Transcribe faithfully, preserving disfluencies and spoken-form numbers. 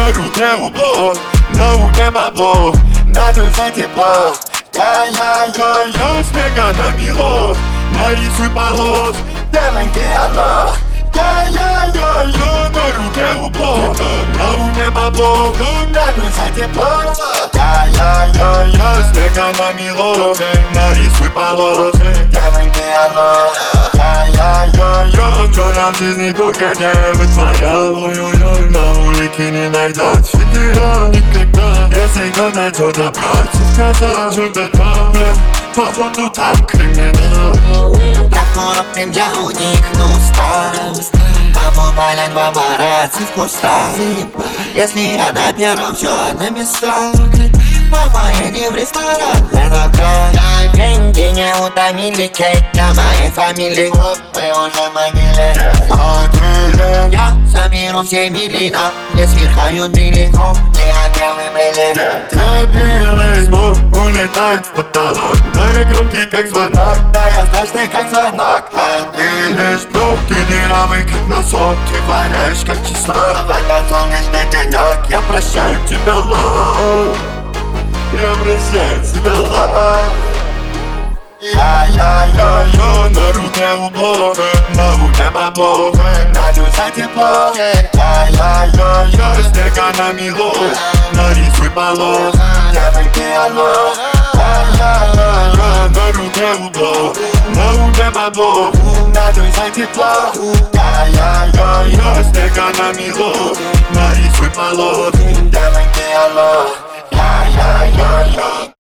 на руке углов, на уме могло, на душе тепло. Я-я-я-я, снега намело, нарисуй полос, делай диалог. Я-я-я-я, на руке углов, на уме могло, на душе тепло. Я-я-я-я, снега намело, нарисуй полос, делай диалог. Я-я-я-я, вчера в жизни только девять моя, ой-ой-ой, на улице не найдет себя никогда. Если кто-то что-то против сказал, что-то там, походу там криминал. Прохором я уникну стар, побывали два братца в кустах. Если я на первом, все на местах. Мама, я не в ресторан, это правда. Деньги не утомили, кейк на моей фамилии. Мы уже в могиле. Я за миром всеми линам, не сверхают далеко, не отделы были. Добились, но улетает в потолок, на громкий как звонок, Да я страшный как звонок. Добились, но ты дырявый как носок, ты валяешь как число. Вода солнечный денек, Я прощаю тебя, лove. Я прощаю тебя, love. Я-я-я-я, на руке углов, на уме могло, на душе тепло. Я-я-я-я, снега намело, нарисуй полос, делай диалог. Я-я-я-я, на руке углов, на уме могло, на душе тепло. Я-я-я-я, снега намело, нарисуй полос, делай диалог. Я-я-я-я.